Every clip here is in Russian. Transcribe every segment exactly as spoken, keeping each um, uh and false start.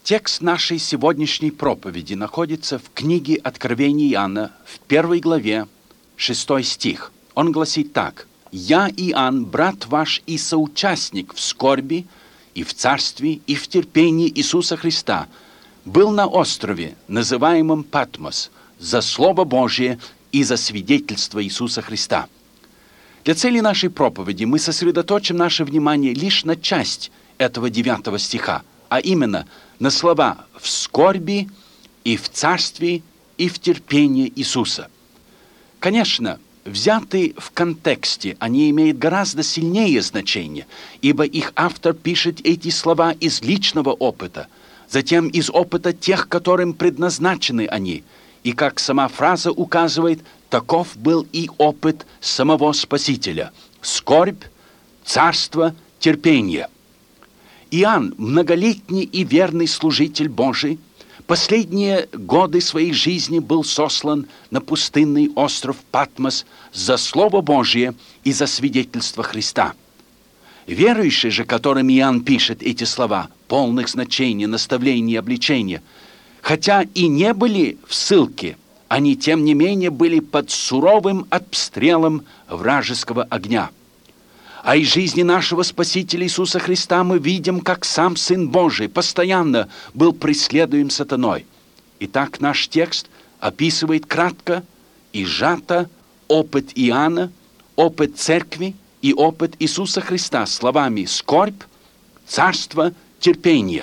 Текст нашей сегодняшней проповеди находится в книге Откровения Иоанна в первой главе, шестой стих. Он гласит так: «Я, Иоанн, брат ваш и соучастник в скорби, и в царстве, и в терпении Иисуса Христа, был на острове, называемом Патмос, за Слово Божие и за свидетельство Иисуса Христа». Для цели нашей проповеди мы сосредоточим наше внимание лишь на часть этого девятого стиха, а именно на слова «в скорби», и «в царстве», и «в терпении Иисуса». Конечно, взятые в контексте, они имеют гораздо сильнее значение, ибо их автор пишет эти слова из личного опыта, затем из опыта тех, которым предназначены они, и, как сама фраза указывает, таков был и опыт самого Спасителя – скорбь, царство, терпение. Иоанн, многолетний и верный служитель Божий, последние годы своей жизни был сослан на пустынный остров Патмос за Слово Божие и за свидетельство Христа. Верующие же, которым Иоанн пишет эти слова, полных значений, наставлений и обличения, хотя и не были в ссылке, они, тем не менее, были под суровым обстрелом вражеского огня. А из жизни нашего Спасителя Иисуса Христа мы видим, как сам Сын Божий постоянно был преследуем сатаной. Итак, наш текст описывает кратко и сжато опыт Иоанна, опыт Церкви и опыт Иисуса Христа словами «скорбь», «царство», «терпение».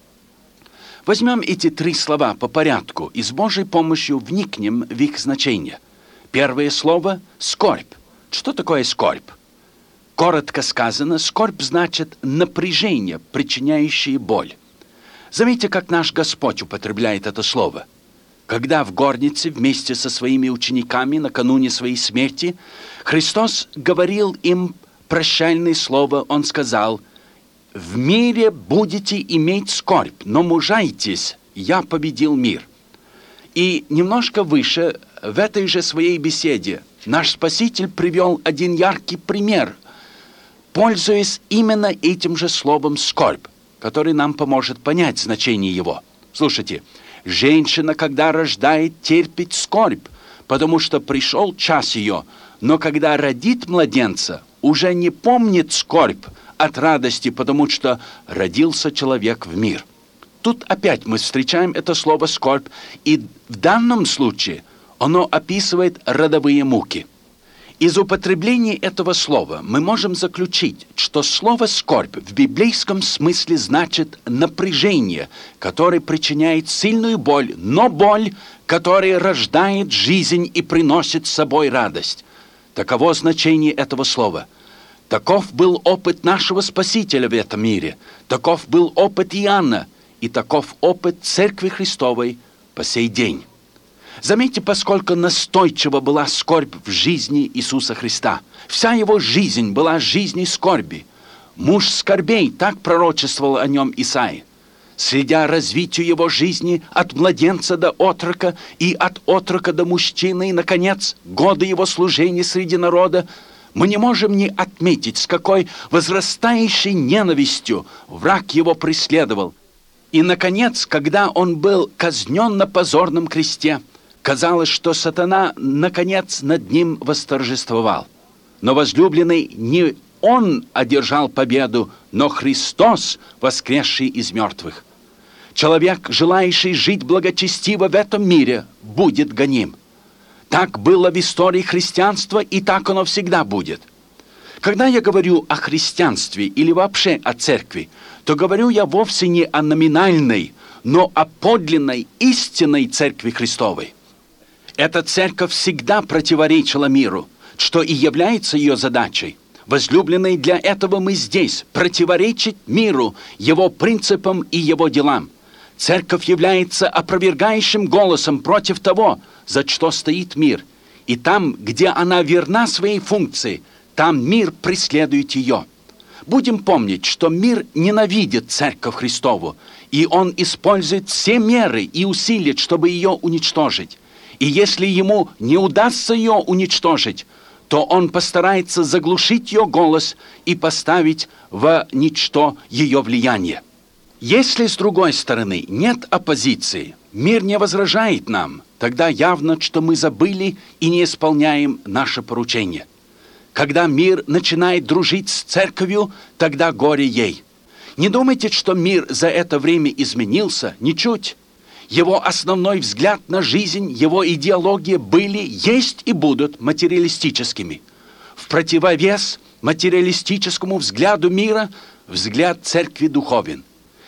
Возьмем эти три слова по порядку и с Божьей помощью вникнем в их значение. Первое слово – «скорбь». Что такое скорбь? Коротко сказано, скорбь значит напряжение, причиняющее боль. Заметьте, как наш Господь употребляет это слово. Когда в горнице вместе со своими учениками накануне своей смерти Христос говорил им прощальное слово, Он сказал: «В мире будете иметь скорбь, но мужайтесь, я победил мир». И немножко выше, в этой же своей беседе, наш Спаситель привел один яркий пример, пользуясь именно этим же словом «скорбь», который нам поможет понять значение его. Слушайте, женщина, когда рождает, терпит скорбь, потому что пришел час ее, но когда родит младенца, уже не помнит скорбь от радости, потому что родился человек в мир. Тут опять мы встречаем это слово «скорбь», и в данном случае оно описывает родовые муки. Из употребления этого слова мы можем заключить, что слово «скорбь» в библейском смысле значит напряжение, которое причиняет сильную боль, но боль, которая рождает жизнь и приносит с собой радость. Таково значение этого слова. Таков был опыт нашего Спасителя в этом мире, таков был опыт Иоанна, и таков опыт Церкви Христовой по сей день. Заметьте, поскольку настойчива была скорбь в жизни Иисуса Христа. Вся его жизнь была жизнью скорби. Муж скорбей, так пророчествовал о нем Исаия. Следя развитию его жизни от младенца до отрока и от отрока до мужчины, и, наконец, годы его служения среди народа, мы не можем не отметить, с какой возрастающей ненавистью враг его преследовал. И, наконец, когда он был казнен на позорном кресте, казалось, что сатана, наконец, над ним восторжествовал. Но возлюбленный не он одержал победу, но Христос, воскресший из мертвых. Человек, желающий жить благочестиво в этом мире, будет гоним. Так было в истории христианства, и так оно всегда будет. Когда я говорю о христианстве или вообще о церкви, то говорю я вовсе не о номинальной, но о подлинной, истинной Церкви Христовой. Эта церковь всегда противоречила миру, что и является ее задачей. Возлюбленные, для этого мы здесь, противоречить миру, его принципам и его делам. Церковь является опровергающим голосом против того, за что стоит мир. И там, где она верна своей функции, там мир преследует ее. Будем помнить, что мир ненавидит Церковь Христову, и он использует все меры и усилия, чтобы ее уничтожить. И если ему не удастся ее уничтожить, то он постарается заглушить ее голос и поставить в ничто ее влияние. Если, с другой стороны, нет оппозиции, мир не возражает нам, тогда явно, что мы забыли и не исполняем наше поручение. Когда мир начинает дружить с церковью, тогда горе ей. Не думайте, что мир за это время изменился, ничуть. Его основной взгляд на жизнь, его идеология были, есть и будут материалистическими. В противовес материалистическому взгляду мира взгляд церкви духовен.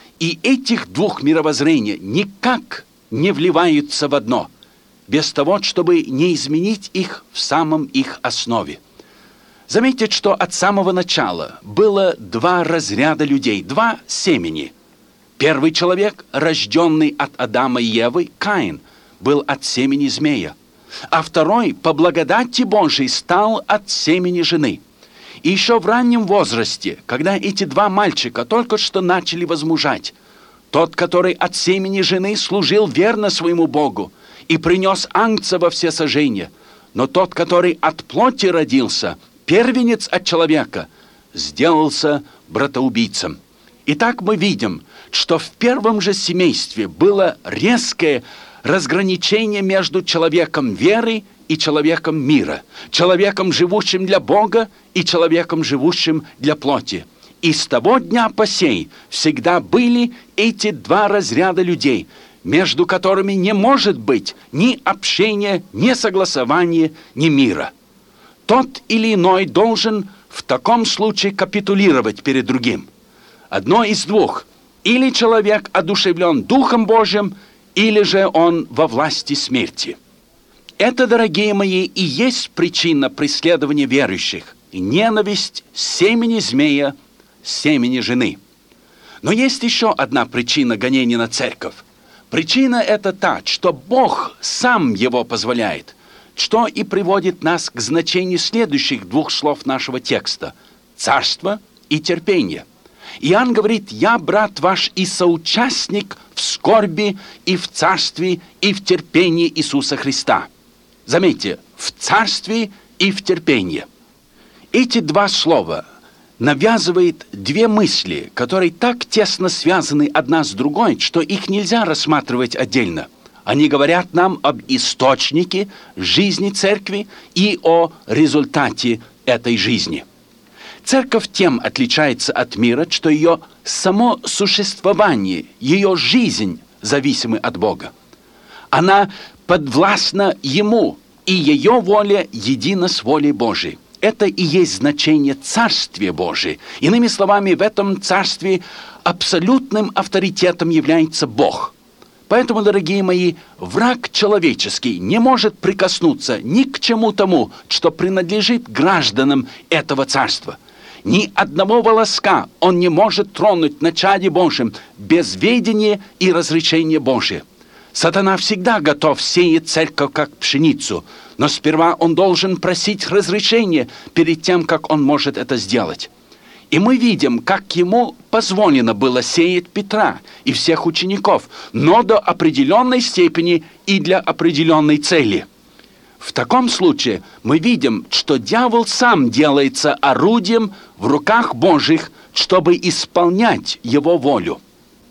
И этих двух мировоззрений никак не вливаются в одно, без того, чтобы не изменить их в самом их основе. Заметьте, что от самого начала было два разряда людей, два семени. Первый человек, рожденный от Адама и Евы, Каин, был от семени змея, а второй, по благодати Божией, стал от семени жены. И еще в раннем возрасте, когда эти два мальчика только что начали возмужать, тот, который от семени жены служил верно своему Богу и принес агнца во всесожжение, но тот, который от плоти родился, первенец от человека, сделался братоубийцем. Итак, мы видим, что в первом же семействе было резкое разграничение между человеком веры и человеком мира, человеком, живущим для Бога, и человеком, живущим для плоти. И с того дня по сей всегда были эти два разряда людей, между которыми не может быть ни общения, ни согласования, ни мира. Тот или иной должен в таком случае капитулировать перед другим. Одно из двух. Или человек одушевлен Духом Божьим, или же он во власти смерти. Это, дорогие мои, и есть причина преследования верующих. Ненависть семени змея, семени жены. Но есть еще одна причина гонения на церковь. Причина это та, что Бог сам его позволяет, что и приводит нас к значению следующих двух слов нашего текста – царство и терпение. Иоанн говорит: «Я, брат ваш, и соучастник в скорби, и в царстве, и в терпении Иисуса Христа». Заметьте, в царстве и в терпении. Эти два слова навязывают две мысли, которые так тесно связаны одна с другой, что их нельзя рассматривать отдельно. Они говорят нам об источнике жизни церкви и о результате этой жизни. Церковь тем отличается от мира, что ее само существование, ее жизнь зависимы от Бога. Она подвластна Ему, и ее воля едина с волей Божией. Это и есть значение Царствия Божия. Иными словами, в этом Царстве абсолютным авторитетом является Бог. Поэтому, дорогие мои, враг человеческий не может прикоснуться ни к чему тому, что принадлежит гражданам этого Царства. Ни одного волоска он не может тронуть на чаде Божьем без ведения и разрешения Божия. Сатана всегда готов сеять церковь как пшеницу, но сперва он должен просить разрешения перед тем, как он может это сделать. И мы видим, как ему позволено было сеять Петра и всех учеников, но до определенной степени и для определенной цели. В таком случае мы видим, что дьявол сам делается орудием в руках Божьих, чтобы исполнять его волю.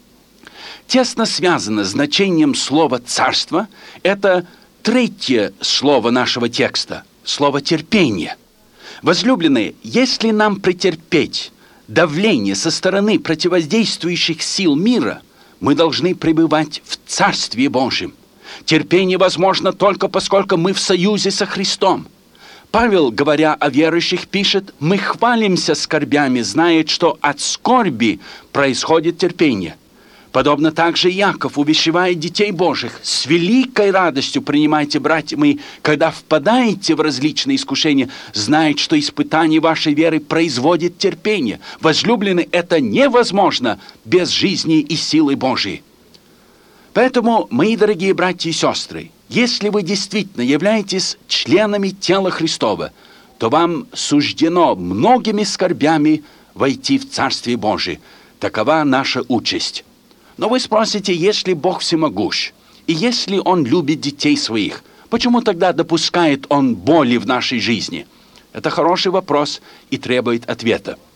Тесно связано с значением слова «царство» – это третье слово нашего текста, слово «терпение». Возлюбленные, если нам претерпеть давление со стороны противодействующих сил мира, мы должны пребывать в Царстве Божьем. Терпение возможно только поскольку мы в союзе со Христом. Павел, говоря о верующих, пишет: «Мы хвалимся скорбями, зная, что от скорби происходит терпение». Подобно также Иаков увещевает детей Божьих: «С великой радостью принимайте, братья мои, когда впадаете в различные искушения, зная, что испытание вашей веры производит терпение». Возлюбленные, это невозможно без жизни и силы Божьей. Поэтому, мои дорогие братья и сестры, если вы действительно являетесь членами тела Христова, то вам суждено многими скорбями войти в Царствие Божие. Такова наша участь. Но вы спросите, если Бог всемогущ, и если Он любит детей своих, почему тогда допускает Он боли в нашей жизни? Это хороший вопрос и требует ответа.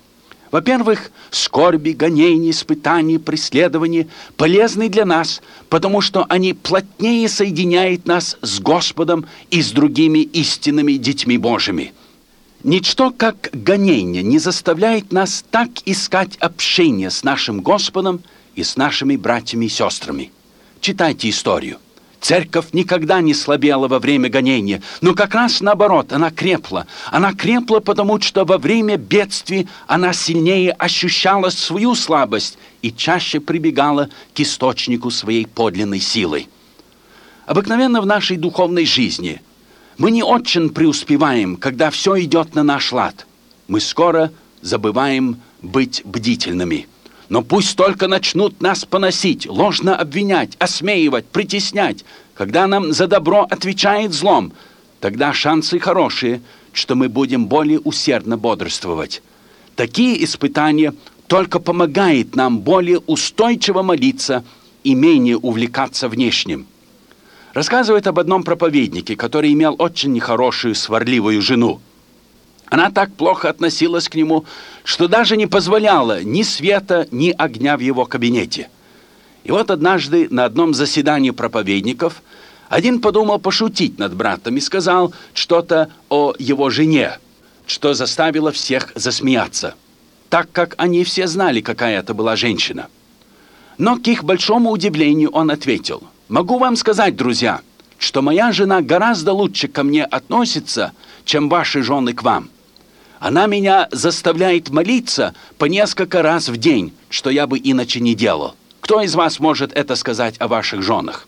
Во-первых, скорби, гонения, испытания, преследования полезны для нас, потому что они плотнее соединяют нас с Господом и с другими истинными детьми Божьими. Ничто, как гонение, не заставляет нас так искать общение с нашим Господом и с нашими братьями и сестрами. Читайте историю. Церковь никогда не слабела во время гонения, но как раз наоборот, она крепла. Она крепла, потому что во время бедствий она сильнее ощущала свою слабость и чаще прибегала к источнику своей подлинной силы. Обыкновенно в нашей духовной жизни мы не очень преуспеваем, когда все идет на наш лад. Мы скоро забываем быть бдительными. Но пусть только начнут нас поносить, ложно обвинять, осмеивать, притеснять. Когда нам за добро отвечает злом, тогда шансы хорошие, что мы будем более усердно бодрствовать. Такие испытания только помогают нам более устойчиво молиться и менее увлекаться внешним. Рассказывает об одном проповеднике, который имел очень нехорошую, сварливую жену. Она так плохо относилась к нему, что даже не позволяла ни света, ни огня в его кабинете. И вот однажды на одном заседании проповедников один подумал пошутить над братом и сказал что-то о его жене, что заставило всех засмеяться, так как они все знали, какая это была женщина. Но к их большому удивлению он ответил: «Могу вам сказать, друзья, что моя жена гораздо лучше ко мне относится, чем ваши жены к вам. Она меня заставляет молиться по несколько раз в день, что я бы иначе не делал. Кто из вас может это сказать о ваших женах?»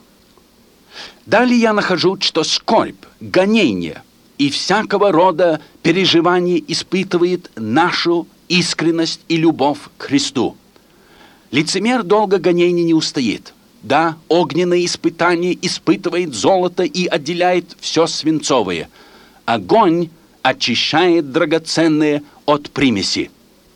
Далее я нахожу, что скорбь, гонение и всякого рода переживания испытывает нашу искренность и любовь к Христу. Лицемер долго гонений не устоит. Да, огненное испытание испытывает золото и отделяет все свинцовое. Огонь очищает драгоценное от примеси.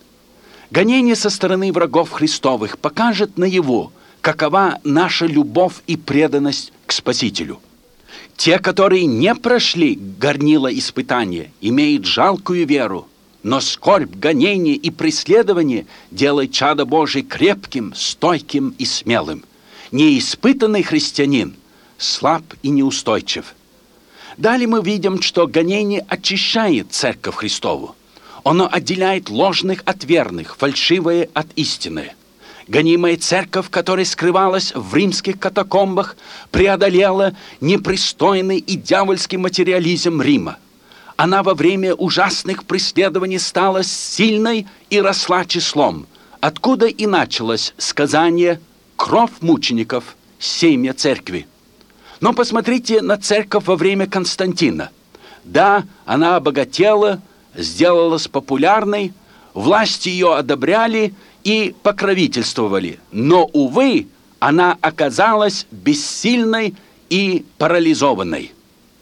Гонение со стороны врагов Христовых покажет наяву, какова наша любовь и преданность к Спасителю. Те, которые не прошли горнило испытания, имеют жалкую веру, но скорбь, гонение и преследование делают чадо Божие крепким, стойким и смелым. Неиспытанный христианин слаб и неустойчив. Далее мы видим, что гонение очищает Церковь Христову. Оно отделяет ложных от верных, фальшивое от истины. Гонимая церковь, которая скрывалась в римских катакомбах, преодолела непристойный и дьявольский материализм Рима. Она во время ужасных преследований стала сильной и росла числом, откуда и началось сказание «Кровь мучеников, семя церкви». Но посмотрите на церковь во время Константина. Да, она обогатела, сделалась популярной, власти ее одобряли и покровительствовали. Но, увы, она оказалась бессильной и парализованной.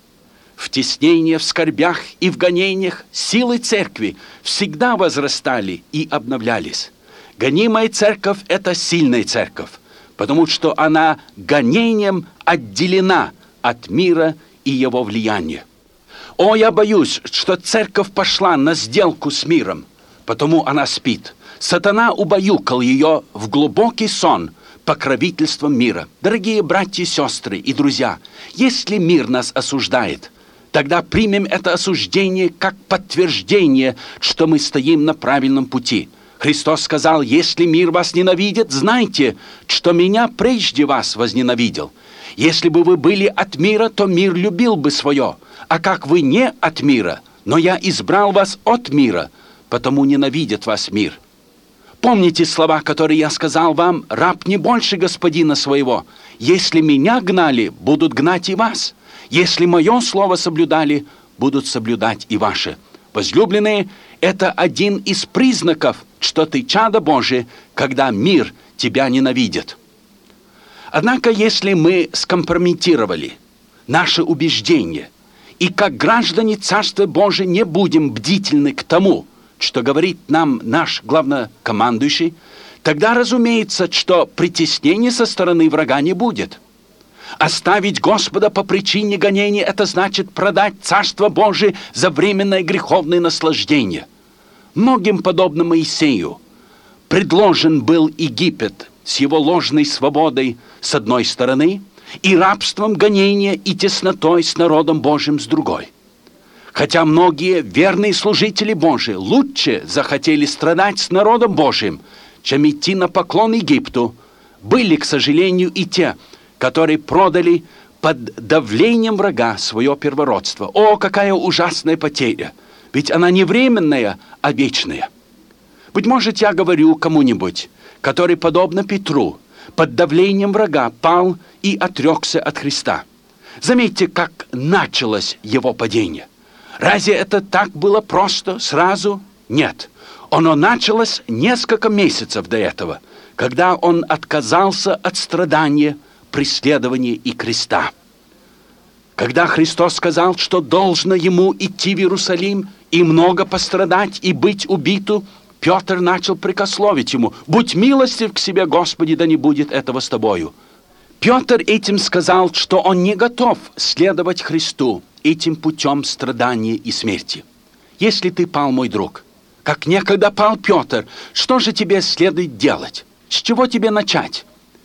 В теснении, в скорбях и в гонениях силы церкви всегда возрастали и обновлялись. Гонимая церковь – это сильная церковь, потому что она гонением отделена от мира и его влияния. О, я боюсь, что церковь пошла на сделку с миром, потому она спит. Сатана убаюкал ее в глубокий сон покровительством мира. Дорогие братья и сестры и друзья, если мир нас осуждает, тогда примем это осуждение как подтверждение, что мы стоим на правильном пути. Христос сказал: «Если мир вас ненавидит, знайте, что меня прежде вас возненавидел. Если бы вы были от мира, то мир любил бы свое. А как вы не от мира, но я избрал вас от мира, потому ненавидит вас мир». Помните слова, которые я сказал вам: «Раб не больше господина своего. Если меня гнали, будут гнать и вас. Если мое слово соблюдали, будут соблюдать и ваше». Возлюбленные, это один из признаков, что ты чадо Божие, когда мир тебя ненавидит. Однако, если мы скомпрометировали наше убеждение и как граждане Царства Божия не будем бдительны к тому, что говорит нам наш главнокомандующий, тогда разумеется, что притеснения со стороны врага не будет. Оставить Господа по причине гонения – это значит продать Царство Божие за временное греховное наслаждение. Многим, подобно Моисею, предложен был Египет с его ложной свободой с одной стороны и рабством, гонения и теснотой с народом Божьим с другой. Хотя многие верные служители Божии лучше захотели страдать с народом Божьим, чем идти на поклон Египту, были, к сожалению, и те, которые продали под давлением врага свое первородство. О, какая ужасная потеря! Ведь она не временная, а вечная. Быть может, я говорю кому-нибудь, который, подобно Петру, под давлением врага пал и отрекся от Христа. Заметьте, как началось его падение. Разве это так было просто, сразу? Нет. Оно началось несколько месяцев до этого, когда он отказался от страдания, преследования и креста. Когда Христос сказал, что должно ему идти в Иерусалим и много пострадать и быть убиту, Петр начал прикословить ему: «Будь милостив к себе, Господи, да не будет этого с тобою». Петр этим сказал, что он не готов следовать Христу этим путем страдания и смерти. Если ты пал, мой друг, как некогда пал Петр, что же тебе следует делать? С чего тебе начать?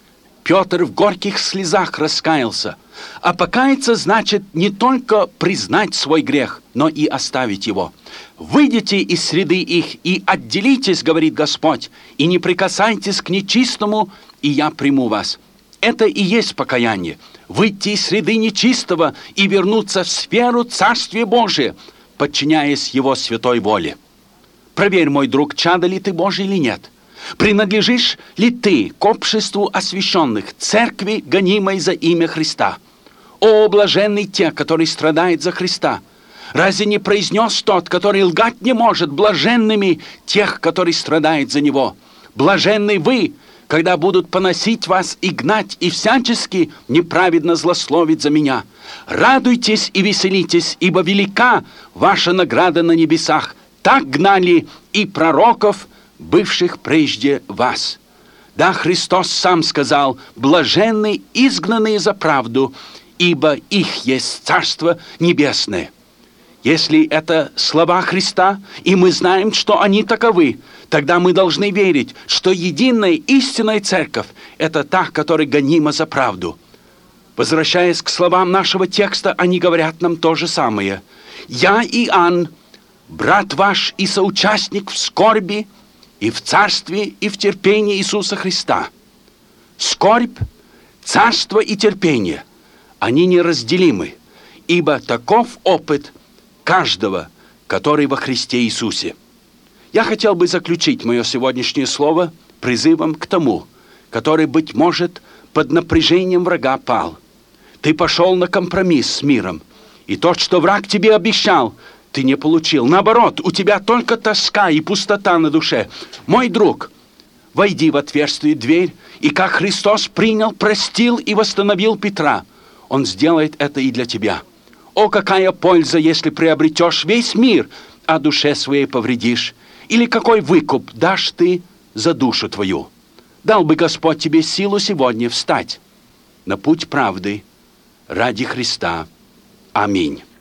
Петр в горьких слезах раскаялся. А покаяться значит не только признать свой грех, но и оставить его. «Выйдите из среды их и отделитесь, — говорит Господь, — и не прикасайтесь к нечистому, и я приму вас». Это и есть покаяние. Выйти из среды нечистого и вернуться в сферу Царствия Божия, подчиняясь Его святой воле. Проверь, мой друг, чадо ли ты Божий или нет. Принадлежишь ли ты к обществу освященных, церкви, гонимой за имя Христа? О, блаженны те, которые страдают за Христа! Разве не произнес тот, который лгать не может, блаженными тех, которые страдают за Него? Блаженны вы, когда будут поносить вас и гнать, и всячески неправедно злословить за меня. Радуйтесь и веселитесь, ибо велика ваша награда на небесах. Так гнали и пророков, бывших прежде вас. Да, Христос сам сказал: блаженны изгнанные за правду, ибо их есть Царство Небесное. Если это слова Христа, и мы знаем, что они таковы, тогда мы должны верить, что единая истинная церковь – это та, которая гонима за правду. Возвращаясь к словам нашего текста, они говорят нам то же самое. «Я, Иоанн, брат ваш и соучастник в скорби, и в царстве, и в терпении Иисуса Христа». Скорбь, царство и терпение – они неразделимы, ибо таков опыт каждого, который во Христе Иисусе. Я хотел бы заключить мое сегодняшнее слово призывом к тому, который, быть может, под напряжением врага пал. Ты пошел на компромисс с миром, и то, что враг тебе обещал, ты не получил. Наоборот, у тебя только тоска и пустота на душе. Мой друг, войди в отверстие дверь, и как Христос принял, простил и восстановил Петра, Он сделает это и для тебя. О, какая польза, если приобретешь весь мир, а душе своей повредишь? Или какой выкуп дашь ты за душу твою? Дал бы Господь тебе силу сегодня встать на путь правды ради Христа. Аминь.